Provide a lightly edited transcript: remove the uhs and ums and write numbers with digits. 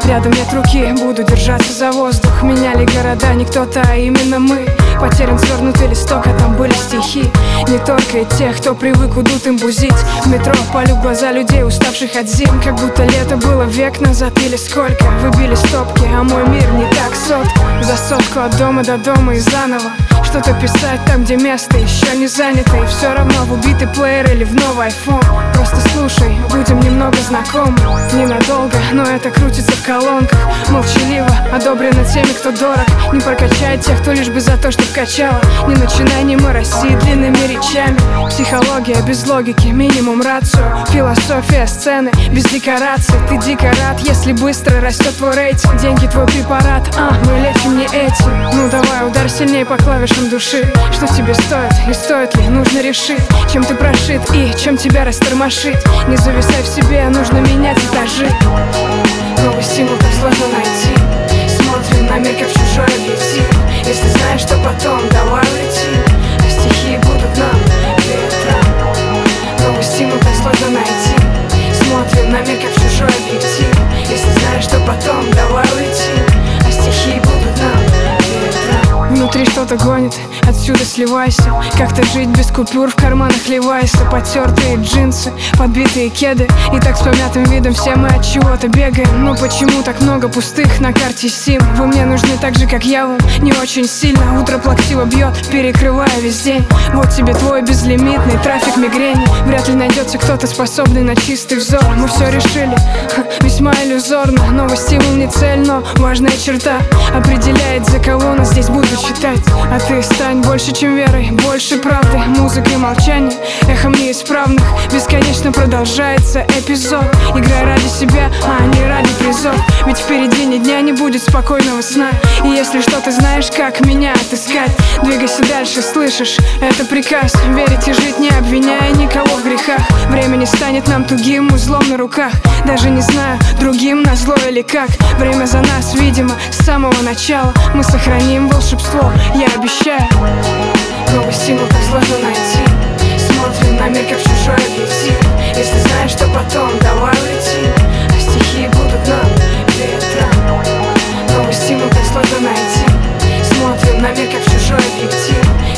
Рядом нет руки, буду держаться за воздух. Меняли города не кто-то, а именно мы. Потерян свернутый листок, а там были стихи. Не только и тех, кто привык удут им бузить. В метро палю в глаза людей, уставших от зим. Как будто лето было век назад или сколько. Выбили стопки, а мой мир не так сотка. За сотку от дома до дома и заново что-то писать там, где место еще не занято. И все равно в убитый плеер или в новый айфон. Просто слушай, будем немного знакомы. Ненадолго, но это крутится в колонках. Молчаливо, одобрено теми, кто дорог. Не прокачает тех, кто лишь бы за то, чтоб качало. Не начинай не мороси длинными речами. Психология без логики, минимум рацио. Философия сцены без декораций. Ты дико рад, если быстро растет твой рейтинг. Деньги твой препарат, мы лечим не этим. Ну давай, ударь сильнее по клавишам души. Что тебе стоит и стоит ли, нужно решить. Чем ты прошит и чем тебя растормошить. Не зависай в себе, нужно менять этажи. Новый стимул так сложно найти. Смотрим на мир как в чужой объектив. Если знаешь, что потом, давай лети. А стихи будут нам ветром. Новый стимул так сложно найти. Смотрим на мир как в чужой объектив. Если знаешь, что потом, давай лети. А стихи будут нам ветром. Внутри что-то гонит, отсюда сливайся. Как-то жить без купюр, в карманах ливайся. Потертые джинсы, подбитые кеды. И так с помятым видом все мы от чего-то бегаем. Но почему так много пустых на карте сим? Вы мне нужны так же, как я вам, не очень сильно. Утро плаксиво бьет, перекрывая весь день. Вот тебе твой безлимитный трафик мигрени. Вряд ли найдется кто-то способный на чистый взор. Мы все решили, весьма иллюзорно. Новый стимул не цель, но важная черта. Определяет, за кого нас здесь будут считать. А ты стань больше, чем верой, больше правды. Музыка и молчание, эхом неисправных. Бесконечно продолжается эпизод. Играй ради себя, а не ради призов. Ведь впереди ни дня не будет спокойного сна. И если что ты знаешь, как меня отыскать, двигайся дальше, слышишь, это приказ. Верить и жить, не обвиняя никого в грехах. Время не станет нам тугим узлом на руках. Даже не знаю, другим назло или как. Время за нас, видимо, с самого начала. Мы сохраним волшебство, я обещаю. Новый стимул так сложно найти. Смотрим на мир как в чужой объектив. Если знаешь, что потом, давай лети. А стихи будут нам ветром. Новый стимул так сложно найти. Смотрим на мир как в чужой объектив.